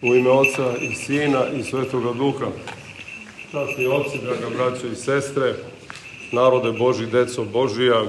U ime Oca i Sina i Svetoga Duha. Časni oci, draga braćo i sestre, narode Božji, deco Božija,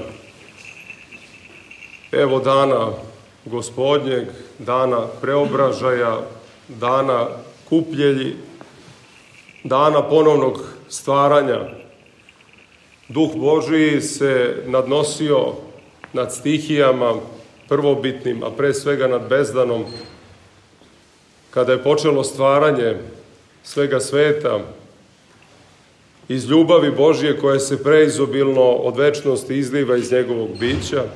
evo dana Gospodnjeg, dana preobražaja, dana kupljelji, dana ponovnog stvaranja. Duh Božji se nadnosio nad stihijama prvobitnim, a pre svega nad bezdanom, kada je počelo stvaranje svega sveta, iz ljubavi Božje koja se preizobilno od večnosti izliva iz njegovog bića,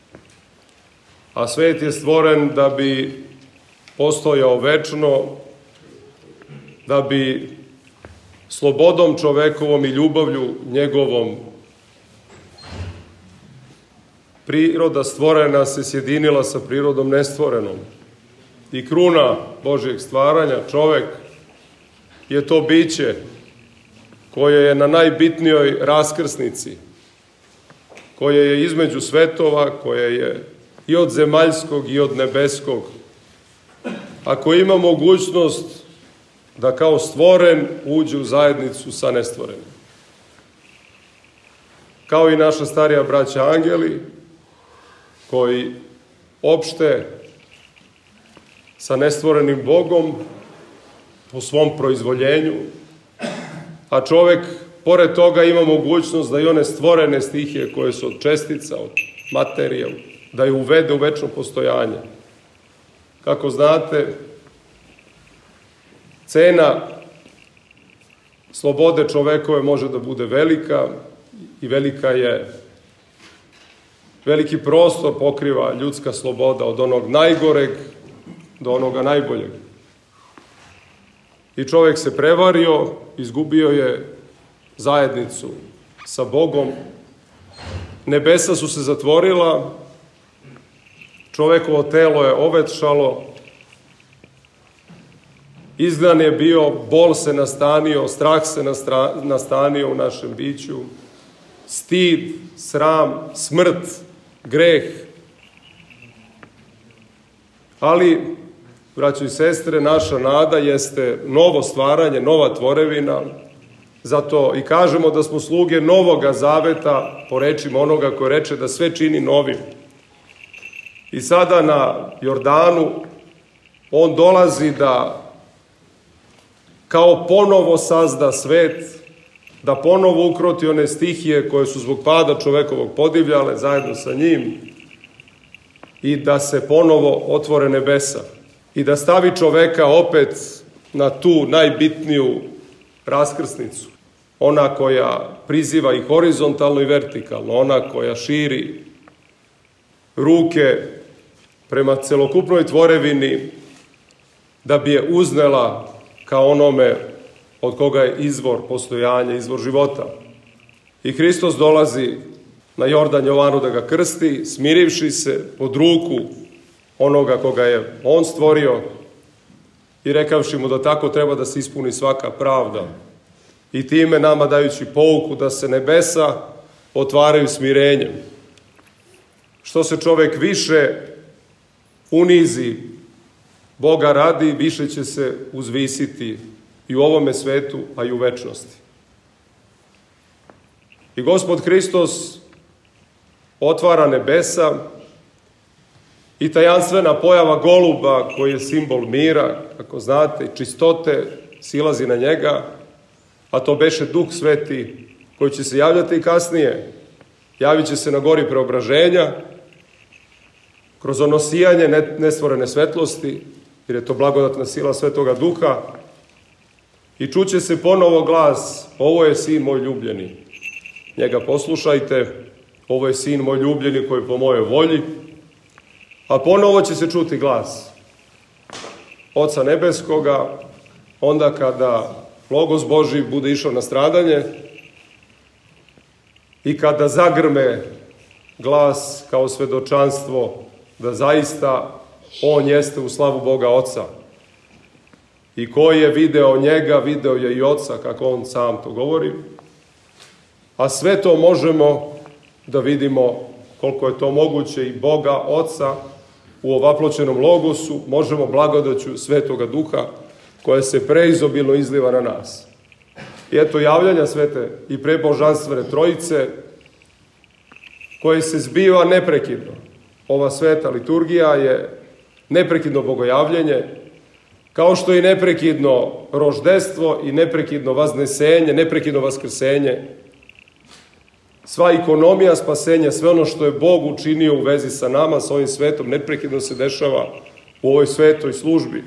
a svet je stvoren da bi postojao večno, da bi slobodom čovekovom i ljubavlju njegovom priroda stvorena se sjedinila sa prirodom nestvorenom. I kruna Božjeg stvaranja, čovek, je to biće koje je na najbitnijoj raskrsnici, koje je između svetova, koje je i od zemaljskog i od nebeskog, a koji ima mogućnost da kao stvoren uđe u zajednicu sa nestvorenim. Kao i naša starija braća angeli, koji opšte sa nestvorenim Bogom po svom proizvoljenju, a čovek pored toga ima mogućnost da i one stvorene stihije koje su od čestica, od materije, da je uvede u večno postojanje. Kako znate, cena slobode čovekove može da bude velika i veliki prostor pokriva ljudska sloboda od onog najgoreg do onoga najboljeg. I čovjek se prevario, izgubio je zajednicu sa Bogom, nebesa su se zatvorila, čovekovo telo je ovetšalo, izgnan je bio, bol se nastanio, strah se nastanio u našem biću, stid, sram, smrt, greh. Ali, braćo i sestre, naša nada jeste novo stvaranje, nova tvorevina. Zato i kažemo da smo sluge novoga zaveta, po rečima onoga koji reče da sve čini novim. I sada na Jordanu on dolazi da kao ponovo sazda svet, da ponovo ukroti one stihije koje su zbog pada čovekovog podivljale zajedno sa njim i da se ponovo otvore nebesa i da stavi čoveka opet na tu najbitniju raskrsnicu. Ona koja priziva i horizontalno i vertikalno, ona koja širi ruke prema celokupnoj tvorevini da bi je uznela kao onome od koga je izvor postojanja, izvor života. I Hristos dolazi na Jordan Jovanu da ga krsti, smirivši se pod ruku onoga koga je on stvorio i rekavši mu da tako treba da se ispuni svaka pravda. I time nama dajući pouku da se nebesa otvaraju smirenjem. Što se čovek više unizi Boga radi, više će se uzvisiti i u ovome svetu, a i u večnosti. I Gospod Hristos otvara nebesa i tajanstvena pojava goluba, koji je simbol mira, kako znate, i čistote, silazi na njega, a to beše Duh Sveti, koji će se javljati i kasnije. Javit će se na gori preobraženja, kroz ono sijanje nestvorene svetlosti, jer je to blagodatna sila Svetoga Duha, i čuće se ponovo glas: ovo je sin moj ljubljeni, njega poslušajte, ovo je sin moj ljubljeni koji je po mojoj volji. A ponovo će se čuti glas Oca Nebeskoga, onda kada Logos Božji bude išao na stradanje i kada zagrme glas kao svedočanstvo da zaista on jeste u slavu Boga Oca. I ko je video njega, video je i Oca, kako on sam to govori. A sve to možemo da vidimo koliko je to moguće i Boga Oca u ovaploćenom logosu, možemo blagodaću Svetoga Duha koja se preizobilno izliva na nas. I eto javljanja svete i prebožanstvene trojice, koje se zbiva neprekidno. Ova sveta liturgija je neprekidno bogojavljenje, kao što je neprekidno roždestvo i neprekidno vaznesenje, neprekidno vaskrsenje. Sva ekonomija spasenja, sve ono što je Bog učinio u vezi sa nama, sa ovim svetom, neprekidno se dešava u ovoj svetoj službi.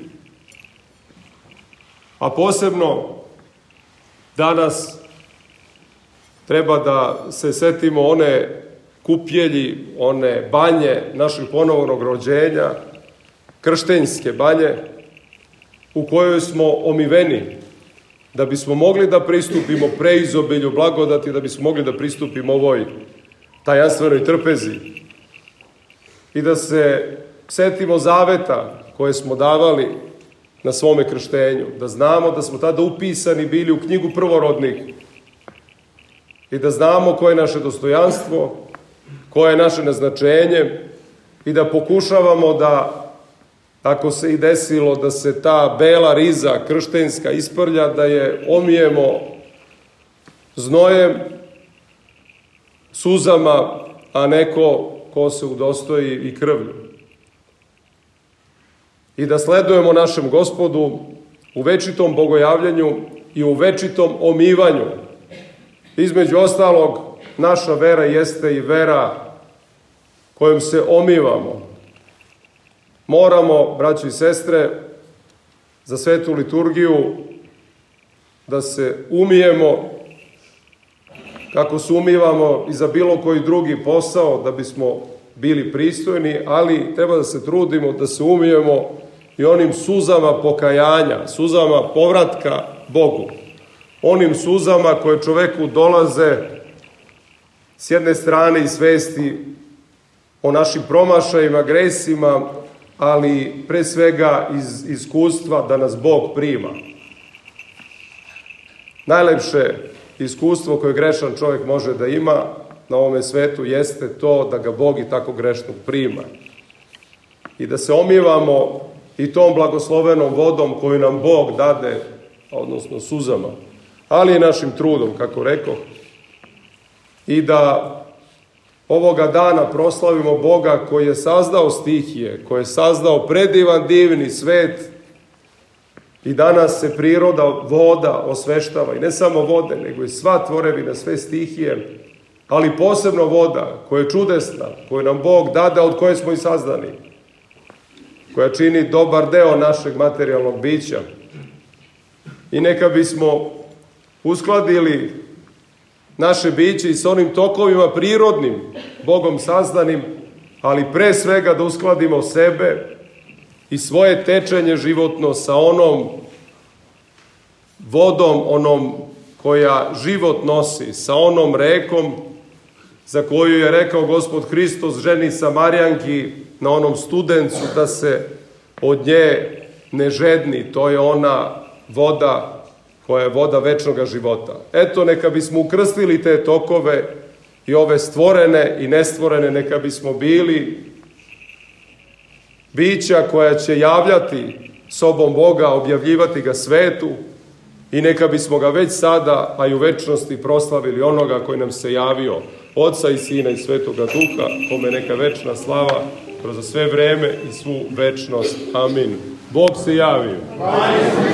A posebno danas treba da se setimo one kupjelji, one banje našeg ponovnog rođenja, krštenjske banje, u kojoj smo omiveni, da bismo mogli da pristupimo preizobilju blagodati, da bismo mogli da pristupimo ovoj tajanstvenoj trpezi i da se setimo zaveta koje smo davali na svome krštenju, da znamo da smo tada upisani bili u knjigu prvorodnih i da znamo koje je naše dostojanstvo, koje je naše naznačenje i da pokušavamo da, ako se i desilo da se ta bela riza krštenjska isprlja, da je omijemo znojem, suzama, a neko ko se udostoji i krvlju. I da sledujemo našem Gospodu u večitom bogojavljanju i u večitom omivanju. Između ostalog, naša vera jeste i vera kojom se omivamo. Moramo, braćo i sestre, za svetu liturgiju da se umijemo kako se umivamo i za bilo koji drugi posao da bismo bili pristojni, ali treba da se trudimo da se umijemo i onim suzama pokajanja, suzama povratka Bogu. Onim suzama koje čoveku dolaze s jedne strane iz svesti o našim promašajima, gresima, ali pre svega iz iskustva da nas Bog prima. Najlepše iskustvo koje grešan čovjek može da ima na ovome svetu jeste to da ga Bog i tako grešnog prima. I da se omivamo i tom blagoslovenom vodom koju nam Bog dade, odnosno suzama, ali i našim trudom, kako rekoh, i da ovoga dana proslavimo Boga koji je sazdao stihije, koji je sazdao predivan divni svet i danas se priroda voda osveštava i ne samo vode, nego i sva tvorevina, sve stihije, ali posebno voda koja je čudesna, koju nam Bog dade, od koje smo i sazdani, koja čini dobar deo našeg materijalnog bića. I neka bismo uskladili naše biće i s onim tokovima prirodnim, Bogom sazdanim, ali pre svega da uskladimo sebe i svoje tečenje životno sa onom vodom, onom koja život nosi, sa onom rekom za koju je rekao Gospod Hristos ženi Samarijanki na onom studencu da se od nje ne žedni. To je ona voda koja je voda večnog života. Eto, neka bismo ukrstili te tokove i ove stvorene i nestvorene, neka bismo bili bića koja će javljati sobom Boga, objavljivati ga svetu i neka bismo ga već sada, a i u večnosti proslavili onoga koji nam se javio, Oca i Sina i Svetoga Duha, kome neka večna slava kroz sve vreme i svu večnost. Amin. Bog se javio.